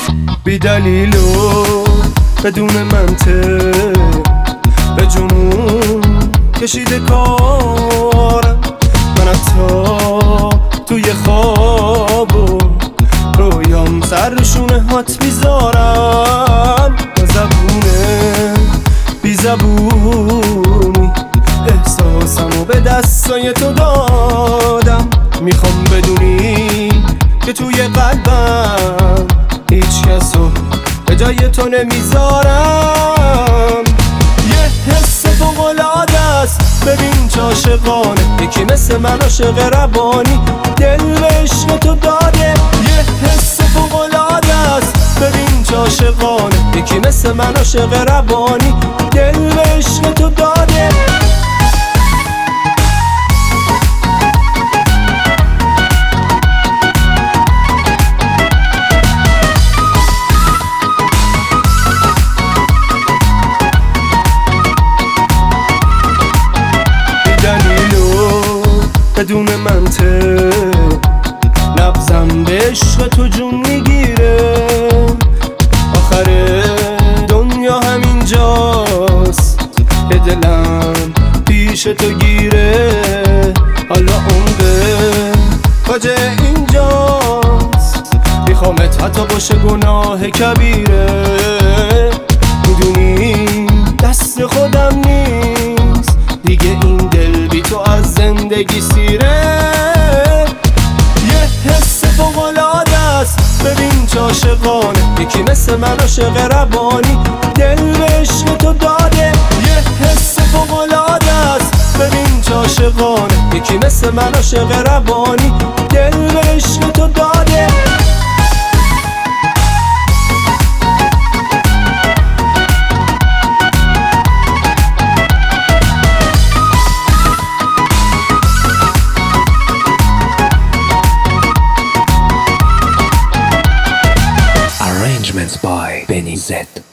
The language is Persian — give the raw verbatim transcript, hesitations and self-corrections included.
بی دلیل و بدون منطق به جنون کشیده کارم. من حتی توی خواب و رویام سر شونه هات میذارم. با زبونه بی زبونی احساسمو به دستای تو دادم. میخوام بدونی که توی قلبم هیچ کسو به جای تو نمیذارم. یه حس فوق‌العاده است، ببین چه عاشقانه. یکی مثل من عاشق روانی دل به عشق تو داده. یه حس فوق‌العاده است، ببین چه عاشقانه. یکی مثل من عاشق روانی دل به عشق تو داده. بدون منطق نبضم به عشق تو جون میگیره. آخر دنیا همینجاست که دلم پیش تو گیره. حالا عمق کجا اینجاست، میخوامت حتی باشه گناه کبیره. میدونی دست خودم نیست دیگه این دل بی تو از زندگی سیره. یه حس فوق‌العاده است، ببین چه عاشقانه. یکی مثل من عاشق روانی دل به عشق تو داده. یه حس فوق‌العاده است، ببین چه عاشقانه. یکی مثل من عاشق روانی دل به عشق تو داده. Arrangements by Benny Z.